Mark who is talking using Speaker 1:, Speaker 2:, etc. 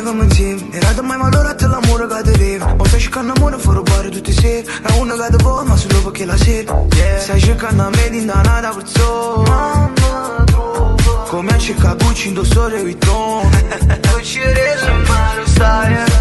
Speaker 1: leva insieme. Era da mai valorata l'amore che deriva. Ma stai cercando amore fuori bar tutte sere. È una che devo ma solo perché la sera. Stai cercando a me di nada per so. Come a cercare Gucci indosso Vuitton. Non ci resa ma lo sai.